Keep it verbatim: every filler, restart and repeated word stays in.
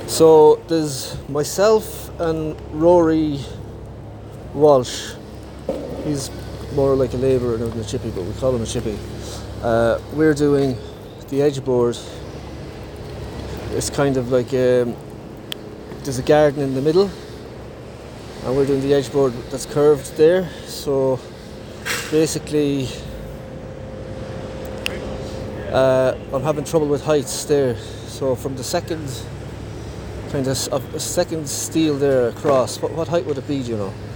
So there's myself and Rory Walsh. He's more like a labourer than a chippy, but we call him a chippy. Uh, we're doing the edge board. It's kind of like um, there's a garden in the middle, and we're doing the edge board that's curved there. So basically, uh, I'm having trouble with heights there. So from the second kind of a second steel there across, what, what height would it be? Do you know?